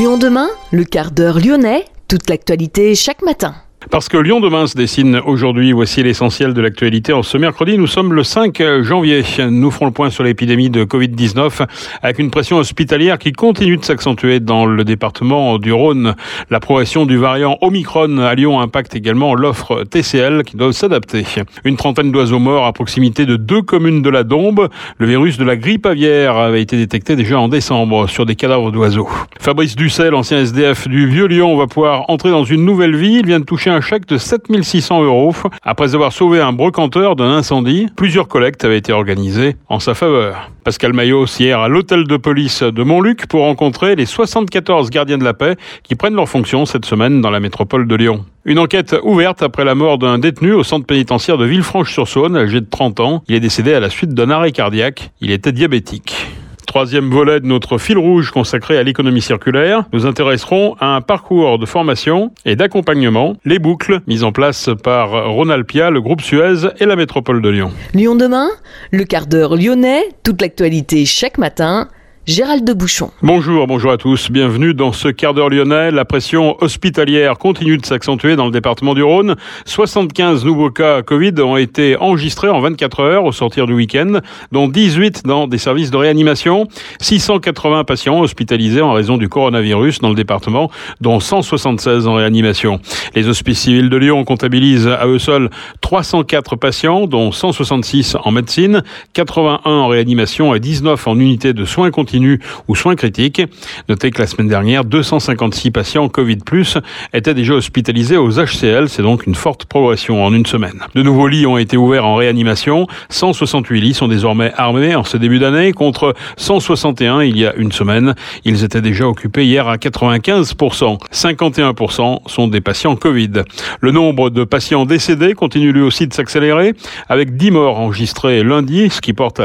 Lyon demain, le quart d'heure lyonnais, toute l'actualité chaque matin. Parce que Lyon demain se dessine aujourd'hui, voici l'essentiel de l'actualité. En ce mercredi, nous sommes le 5 janvier. Nous ferons le point sur l'épidémie de Covid-19 avec une pression hospitalière qui continue de s'accentuer dans le département du Rhône. La progression du variant Omicron à Lyon impacte également l'offre TCL qui doit s'adapter. Une trentaine d'oiseaux morts à proximité de 2 communes de la Dombes. Le virus de la grippe aviaire avait été détecté déjà en décembre sur des cadavres d'oiseaux. Fabrice Dussel, ancien SDF du Vieux-Lyon, va pouvoir entrer dans une nouvelle vie. Il vient de toucher un chèque de 7 600 € après avoir sauvé un brocanteur d'un incendie. Plusieurs collectes avaient été organisées en sa faveur. Pascal Mayos hier à l'hôtel de police de Montluc pour rencontrer les 74 gardiens de la paix qui prennent leurs fonctions cette semaine dans la métropole de Lyon. Une enquête ouverte après la mort d'un détenu au centre pénitentiaire de Villefranche-sur-Saône, âgé de 30 ans. Il est décédé à la suite d'un arrêt cardiaque. Il était diabétique. Troisième volet de notre fil rouge consacré à l'économie circulaire. Nous intéresserons à un parcours de formation et d'accompagnement, les boucles mises en place par Rhône-Alpia, le groupe Suez et la métropole de Lyon. Lyon demain, le quart d'heure lyonnais, toute l'actualité chaque matin. Gérald de Bouchon. Bonjour à tous. Bienvenue dans ce quart d'heure lyonnais. La pression hospitalière continue de s'accentuer dans le département du Rhône. 75 nouveaux cas Covid ont été enregistrés en 24 heures au sortir du week-end, dont 18 dans des services de réanimation. 680 patients hospitalisés en raison du coronavirus dans le département, dont 176 en réanimation. Les hospices civils de Lyon comptabilisent à eux seuls 304 patients, dont 166 en médecine, 81 en réanimation et 19 en unité de soins continus ou soins critiques. Notez que la semaine dernière, 256 patients Covid+, étaient déjà hospitalisés aux HCL. C'est donc une forte progression en une semaine. De nouveaux lits ont été ouverts en réanimation. 168 lits sont désormais armés en ce début d'année contre 161 il y a une semaine. Ils étaient déjà occupés hier à 95%. 51% sont des patients Covid. Le nombre de patients décédés continue lui aussi de s'accélérer avec 10 morts enregistrés lundi, ce qui porte à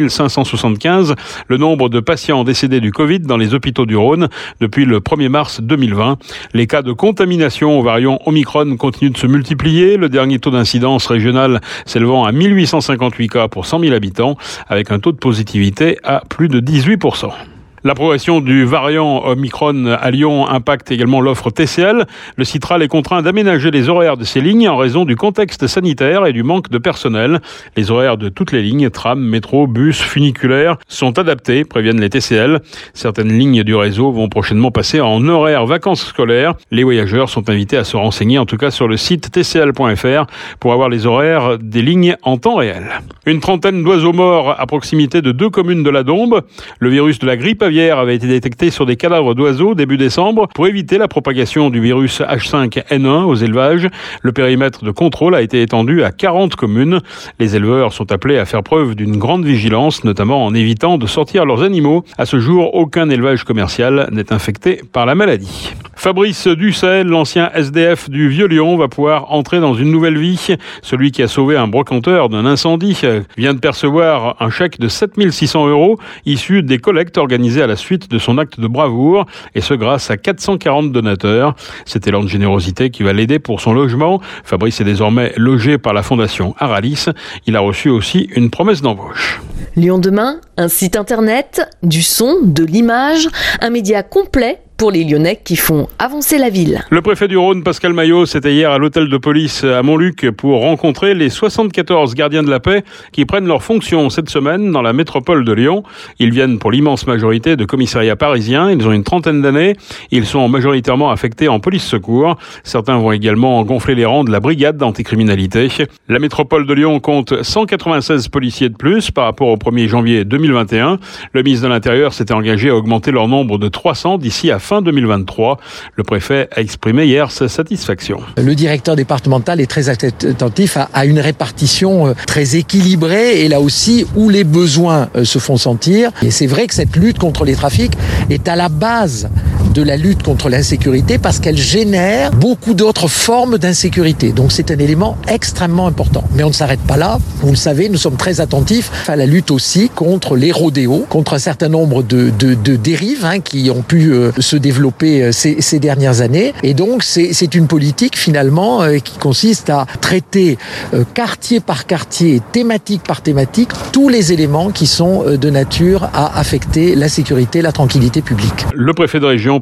3575 le nombre de patients décédés du Covid dans les hôpitaux du Rhône depuis le 1er mars 2020. Les cas de contamination au variant Omicron continuent de se multiplier. Le dernier taux d'incidence régional s'élevant à 1858 cas pour 100 000 habitants avec un taux de positivité à plus de 18%. La progression du variant Omicron à Lyon impacte également l'offre TCL. Le Citral est contraint d'aménager les horaires de ces lignes en raison du contexte sanitaire et du manque de personnel. Les horaires de toutes les lignes, tram, métro, bus, funiculaires, sont adaptés, préviennent les TCL. Certaines lignes du réseau vont prochainement passer en horaire vacances scolaires. Les voyageurs sont invités à se renseigner, en tout cas sur le site tcl.fr, pour avoir les horaires des lignes en temps réel. Une trentaine d'oiseaux morts à proximité de 2 communes de la Dombe. Le virus de la grippe aviaire avait été détecté sur des cadavres d'oiseaux début décembre pour éviter la propagation du virus H5N1 aux élevages. Le périmètre de contrôle a été étendu à 40 communes. Les éleveurs sont appelés à faire preuve d'une grande vigilance, notamment en évitant de sortir leurs animaux. À ce jour, aucun élevage commercial n'est infecté par la maladie. Fabrice Dussel, l'ancien SDF du Vieux-Lyon, va pouvoir entrer dans une nouvelle vie. Celui qui a sauvé un brocanteur d'un incendie vient de percevoir un chèque de 7 600 € issu des collectes organisées à la suite de son acte de bravoure, et ce grâce à 440 donateurs. Cet élan de générosité qui va l'aider pour son logement. Fabrice est désormais logé par la fondation Aralis. Il a reçu aussi une promesse d'embauche. Lyon demain, un site internet, du son, de l'image, un média complet pour les Lyonnais qui font avancer la ville. Le préfet du Rhône, Pascal Mayos, était hier à l'hôtel de police à Montluc pour rencontrer les 74 gardiens de la paix qui prennent leurs fonctions cette semaine dans la métropole de Lyon. Ils viennent pour l'immense majorité de commissariats parisiens. Ils ont une trentaine d'années. Ils sont majoritairement affectés en police secours. Certains vont également gonfler les rangs de la brigade d'anticriminalité. La métropole de Lyon compte 196 policiers de plus par rapport au 1er janvier 2021. Le ministre de l'Intérieur s'était engagé à augmenter leur nombre de 300 d'ici à fin 2023. Le préfet a exprimé hier sa satisfaction. Le directeur départemental est très attentif à une répartition très équilibrée et là aussi où les besoins se font sentir. Et c'est vrai que cette lutte contre les trafics est à la base de la lutte contre l'insécurité parce qu'elle génère beaucoup d'autres formes d'insécurité. Donc c'est un élément extrêmement important. Mais on ne s'arrête pas là. Vous le savez, nous sommes très attentifs à la lutte aussi contre les rodéos, contre un certain nombre de dérives qui ont pu se développer ces dernières années. Et donc c'est une politique finalement qui consiste à traiter quartier par quartier, thématique par thématique, tous les éléments qui sont de nature à affecter la sécurité, la tranquillité publique. Le préfet de région,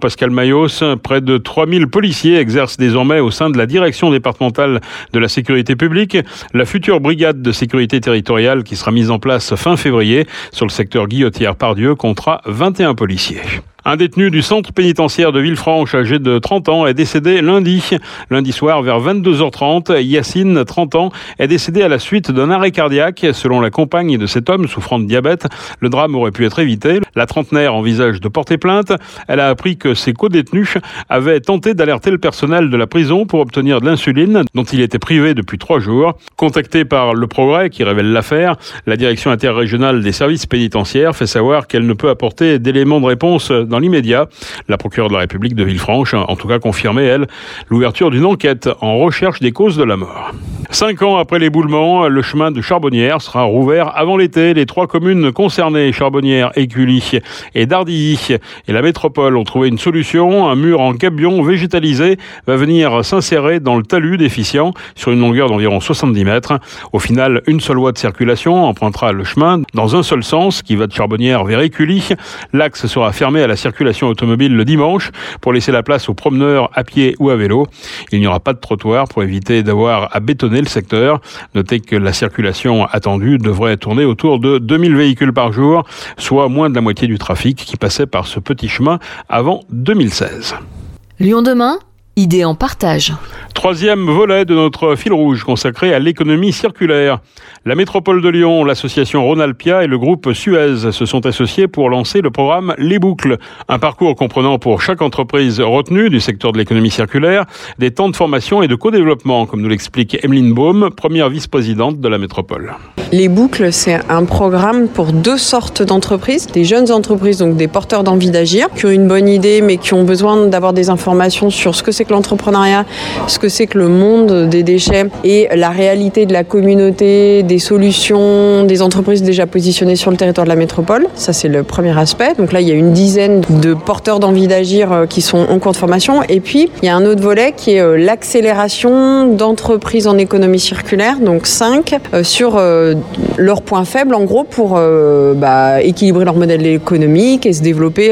Pascal Mayos. Près de 3000 policiers exercent désormais au sein de la direction départementale de la sécurité publique. La future brigade de sécurité territoriale qui sera mise en place fin février sur le secteur Guillotière-Pardieu comptera 21 policiers. Un détenu du centre pénitentiaire de Villefranche, âgé de 30 ans, est décédé lundi soir vers 22h30. Yacine, 30 ans, est décédé à la suite d'un arrêt cardiaque. Selon la compagne de cet homme souffrant de diabète, le drame aurait pu être évité. La trentenaire envisage de porter plainte. Elle a appris que ses co-détenus avaient tenté d'alerter le personnel de la prison pour obtenir de l'insuline, dont il était privé depuis 3 jours. Contactée par Le Progrès, qui révèle l'affaire, la direction interrégionale des services pénitentiaires fait savoir qu'elle ne peut apporter d'éléments de réponse dans l'immédiat. La procureure de la République de Villefranche a en tout cas confirmé, elle, l'ouverture d'une enquête en recherche des causes de la mort. 5 ans après l'éboulement, le chemin de Charbonnières sera rouvert avant l'été. Les 3 communes concernées, Charbonnières, Écully et Dardilly, et la métropole ont trouvé une solution. Un mur en gabion végétalisé va venir s'insérer dans le talus déficient sur une longueur d'environ 70 mètres. Au final, une seule voie de circulation empruntera le chemin dans un seul sens qui va de Charbonnières vers Écully. L'axe sera fermé à la circulation automobile le dimanche pour laisser la place aux promeneurs à pied ou à vélo. Il n'y aura pas de trottoir pour éviter d'avoir à bétonner le secteur. Notez que la circulation attendue devrait tourner autour de 2000 véhicules par jour, soit moins de la moitié du trafic qui passait par ce petit chemin avant 2016. Lyon demain, idée en partage. 3e volet de notre fil rouge consacré à l'économie circulaire. La métropole de Lyon, l'association Rhône-Alpia et le groupe Suez se sont associés pour lancer le programme Les Boucles. Un parcours comprenant pour chaque entreprise retenue du secteur de l'économie circulaire des temps de formation et de co-développement, comme nous l'explique Emeline Baume, première vice-présidente de la métropole. Les Boucles, c'est un programme pour 2 sortes d'entreprises. Des jeunes entreprises, donc des porteurs d'envie d'agir, qui ont une bonne idée mais qui ont besoin d'avoir des informations sur ce que c'est que l'entrepreneuriat, ce que c'est que le monde des déchets et la réalité de la communauté, des solutions, des entreprises déjà positionnées sur le territoire de la métropole. Ça, c'est le premier aspect. Donc là, il y a une dizaine de porteurs d'envie d'agir qui sont en cours de formation. Et puis, il y a un autre volet qui est l'accélération d'entreprises en économie circulaire, donc 5, sur leurs points faibles, en gros, pour équilibrer leur modèle économique et se développer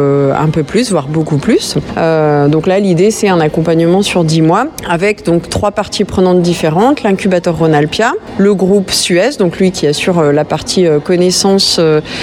un peu plus, voire beaucoup plus. Donc là, l'idée, c'est un accompagnement sur 10 mois avec donc 3 parties prenantes différentes, l'incubateur Rhône-Alpia, le groupe Suez, donc lui qui assure la partie connaissance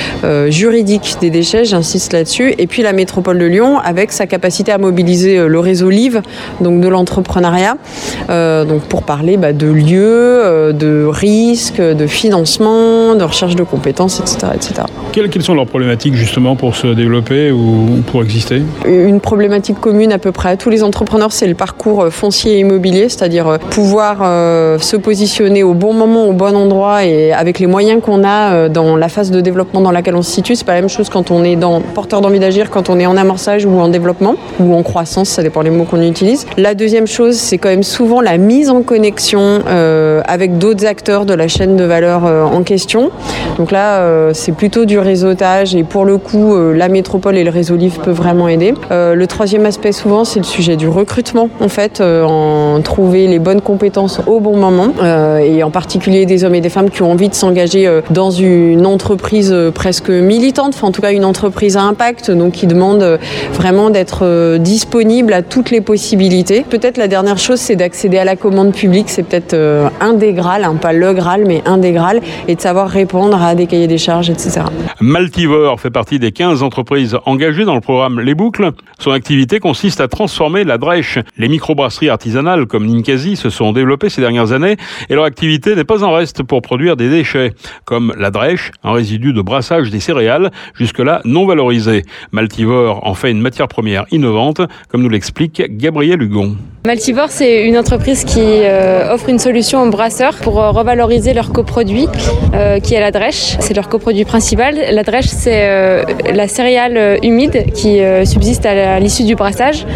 juridique des déchets, j'insiste là-dessus, et puis la métropole de Lyon avec sa capacité à mobiliser le réseau LIV, donc de l'entrepreneuriat, donc pour parler de lieux, de risques, de financement, de recherche de compétences, etc. etc. Quelles sont leurs problématiques justement pour se développer ou pour exister ? Une problématique commune à peu près à tous les entrepreneurs, c'est le parcours foncier et immobilier, c'est-à-dire pouvoir se positionner au bon moment, au bon endroit et avec les moyens qu'on a dans la phase de développement dans laquelle on se situe. C'est pas la même chose quand on est dans porteur d'envie d'agir, quand on est en amorçage ou en développement ou en croissance, ça dépend des mots qu'on utilise. La deuxième chose, c'est quand même souvent la mise en connexion avec d'autres acteurs de la chaîne de valeur en question. Donc là, c'est plutôt du réseautage et pour le coup, la métropole et le réseau LIV peuvent vraiment aider. Le troisième aspect souvent, c'est le sujet du recrutement, en fait, en trouver les bonnes compétences au bon moment et en particulier des hommes et des femmes qui ont envie de s'engager dans une entreprise presque militante, enfin en tout cas une entreprise à impact, donc qui demande vraiment d'être disponible à toutes les possibilités. Peut-être la dernière chose, c'est d'accéder à la commande publique, c'est peut-être un des Graal, pas le Graal, mais un des Graal, et de savoir répondre à des cahiers des charges, etc. Maltivore fait partie des 15 entreprises engagées dans le programme Les Boucles. Son activité consiste à transformer la drèche. Les microbrasseries artisanales comme Ninkasi se sont développées ces dernières années et leur activité n'est pas en reste pour produire des déchets, comme la drèche, un résidu de brassage des céréales, jusque-là non valorisé. Maltivore en fait une matière première innovante, comme nous l'explique Gabriel Hugon. Maltivore, c'est une entreprise qui offre une solution aux brasseurs pour revaloriser leur coproduit, qui est la drèche. C'est leur coproduit principal. La drèche, c'est la céréale humide qui subsiste à l'issue du brassage.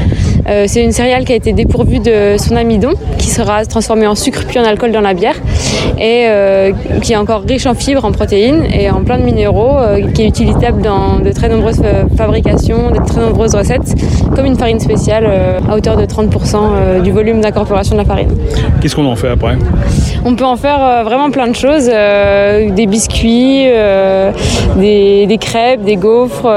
C'est une céréale qui a été dépourvue de son amidon, qui sera transformé en sucre puis en alcool dans la bière, et qui est encore riche en fibres, en protéines et en plein de minéraux, qui est utilisable dans de très nombreuses fabrications, de très nombreuses recettes, comme une farine spéciale à hauteur de 30% du volume d'incorporation de la farine. Qu'est-ce qu'on en fait après ? On peut en faire vraiment plein de choses, des biscuits, des crêpes, des gaufres.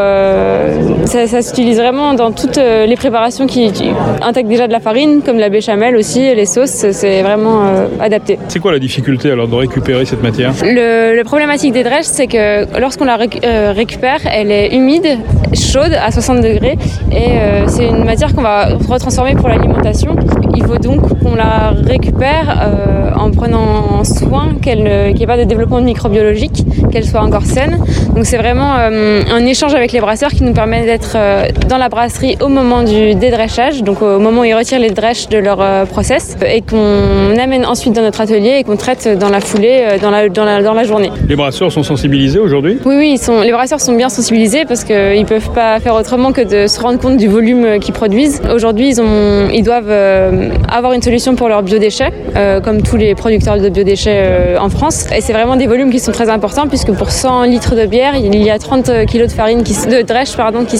Ça s'utilise vraiment dans toutes les préparations qui intègrent déjà de la farine, comme la béchamel aussi, les sauces, c'est vraiment adapté. C'est quoi la difficulté alors de récupérer cette matière ? La problématique des drèches, c'est que lorsqu'on la récupère, elle est humide, chaude à 60 degrés, et c'est une matière qu'on va retransformer pour l'alimentation. Il faut donc qu'on la récupère en prenant soin qu'il n'y ait pas de développement microbiologique, qu'elle soit encore saine. Donc c'est vraiment un échange avec les brasseurs qui nous permet d'être dans la brasserie au moment du dédrêchage, donc au moment où ils retirent les drèches de leur process, et qu'on amène ensuite dans notre atelier et qu'on traite dans la foulée, dans la journée. Les brasseurs sont sensibilisés aujourd'hui ? Oui, les brasseurs sont bien sensibilisés parce qu'ils ne peuvent pas faire autrement que de se rendre compte du volume qu'ils produisent. Aujourd'hui, ils doivent avoir une solution pour leurs biodéchets, comme tous les producteurs de biodéchets en France. Et c'est vraiment des volumes qui sont très importants, puisque pour 100 litres de bière, il y a 30 kg de farine, de drèche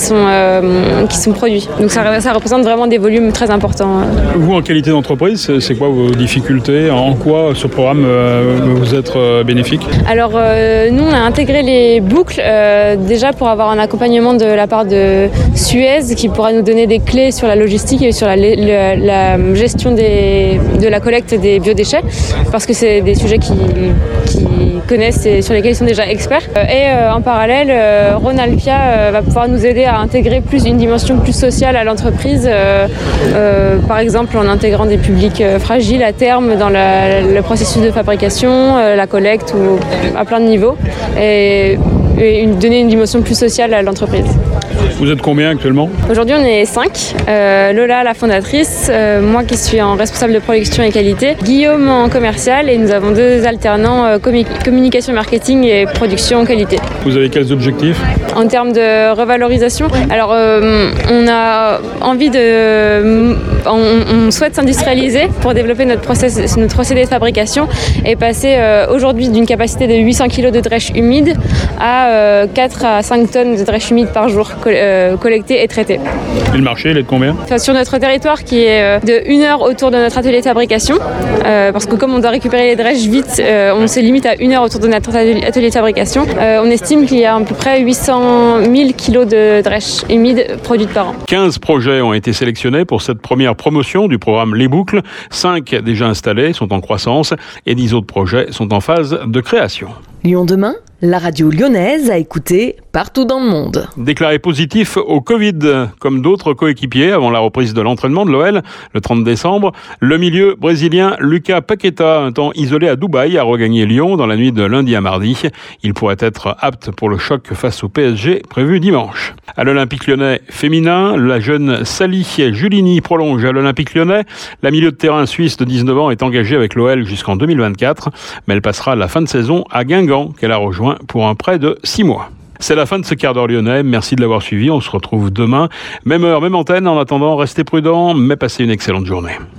qui sont produits. Donc ça représente vraiment des volumes très importants. Vous, en qualité d'entreprise, c'est quoi vos difficultés ? En quoi ce programme vous être bénéfique ? Alors, nous, on a intégré les boucles déjà pour avoir un accompagnement de la part de Suez, qui pourra nous donner des clés sur la logistique et sur la gestion de la collecte des biodéchets, parce que c'est des sujets qu'ils connaissent et sur lesquels ils sont déjà experts. Et en parallèle, Ronalpia va pouvoir nous aider à intégrer une dimension plus sociale à l'entreprise, par exemple en intégrant des publics fragiles à terme dans le processus de fabrication, la collecte ou à plein de niveaux, et donner une dimension plus sociale à l'entreprise. Vous êtes combien actuellement ? Aujourd'hui, on est 5. Lola, la fondatrice, moi qui suis en responsable de production et qualité, Guillaume en commercial, et nous avons 2 alternants communication, marketing et production qualité. Vous avez quels objectifs ? En termes de revalorisation, alors on a envie on souhaite s'industrialiser pour développer notre procédé de fabrication et passer aujourd'hui d'une capacité de 800 kg de drèche humide à 4 à 5 tonnes de drèche humide par jour collectée et traitée. Et le marché, il est de combien ? Sur notre territoire qui est de 1 heure autour de notre atelier de fabrication, parce que comme on doit récupérer les drèches vite, on se limite à 1 heure autour de notre atelier de fabrication. On estime qu'il y a à peu près 800 000 kg de drèches humides produites par an. 15 projets ont été sélectionnés pour cette première promotion du programme Les Boucles. 5 déjà installés sont en croissance et 10 autres projets sont en phase de création. Lyon demain, la radio lyonnaise à écouter partout dans le monde. Déclaré positif au Covid, comme d'autres coéquipiers avant la reprise de l'entraînement de l'OL le 30 décembre, le milieu brésilien Lucas Paqueta, un temps isolé à Dubaï, a regagné Lyon dans la nuit de lundi à mardi. Il pourrait être apte pour le choc face au PSG prévu dimanche. À l'Olympique lyonnais féminin, la jeune Sally Julini prolonge à l'Olympique lyonnais. La milieu de terrain suisse de 19 ans est engagée avec l'OL jusqu'en 2024, mais elle passera la fin de saison à Guingamp, qu'elle a rejoint pour un prêt de 6 mois. C'est la fin de ce quart d'heure lyonnais. Merci de l'avoir suivi. On se retrouve demain. Même heure, même antenne. En attendant, restez prudents, mais passez une excellente journée.